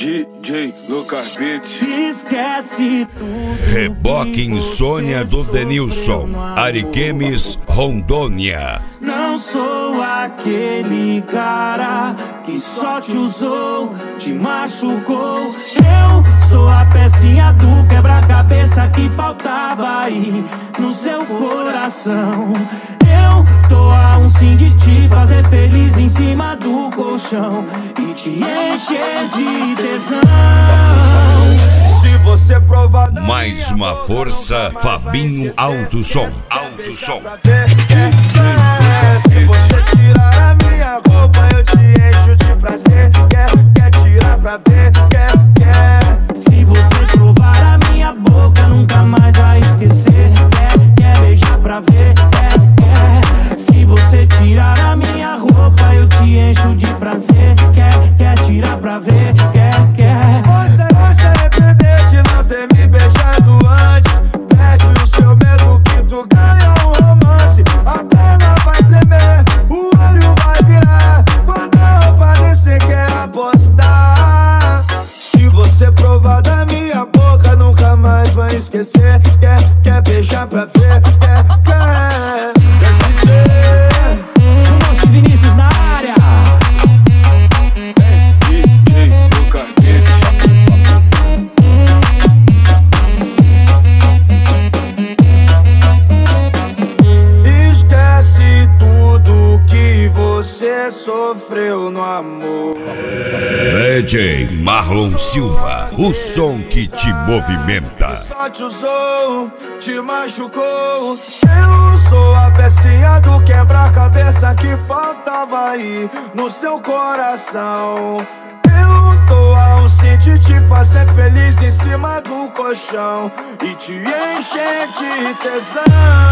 DJ Lucas Beats. Esquece tudo. Reboque Insônia do Denilson, Ariquemes, Rondônia. Não sou aquele cara que só te usou, te machucou. Eu sou a pecinha do quebra-cabeça que faltava aí no seu coração. Eu tô a um sim de te fazer feliz em cima do colchão e te encher de tesão. Se você provar Mais uma força, Fabinho Alto Som. Alto Som. se você tirar a minha roupa, eu te encho de prazer. Quer tirar pra ver? Quer. Se você provar a minha boca, nunca mais vai esquecer. Quer beijar pra ver? Quer. Se você tirar a minha roupa, eu te encho de prazer. Quer tirar pra ver? Quer. Você vai se arrepender de não ter me beijado antes. Perde o seu medo que tu ganha um romance. A perna vai tremer, o olho vai virar. Quando a roupa descer, quer apostar. Se você provar da minha boca, nunca mais vai esquecer. Quer beijar pra ver? Quer. Chamou-se Vinícius na área. DJ Lucas Beats. Esquece tudo que você sofreu no amor. DJ Marlon Silva, o som que te movimenta. Só te usou, te machucou. Eu sou a pecinha do quebra-cabeça que faltava aí no seu coração. Eu tô a um sim de te fazer feliz em cima do colchão e te encher de tesão.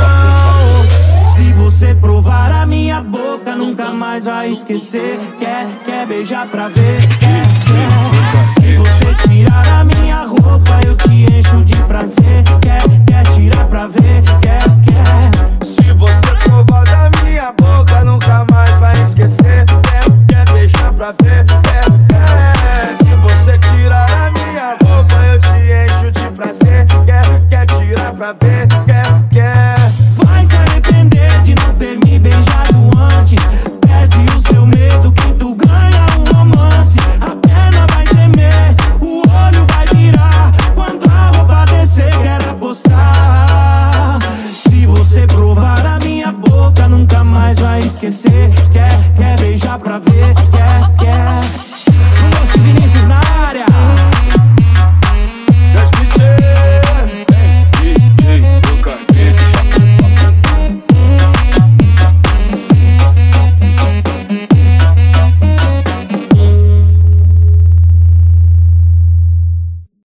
Se você provar a minha boca, nunca mais vai esquecer. Quer beijar pra ver?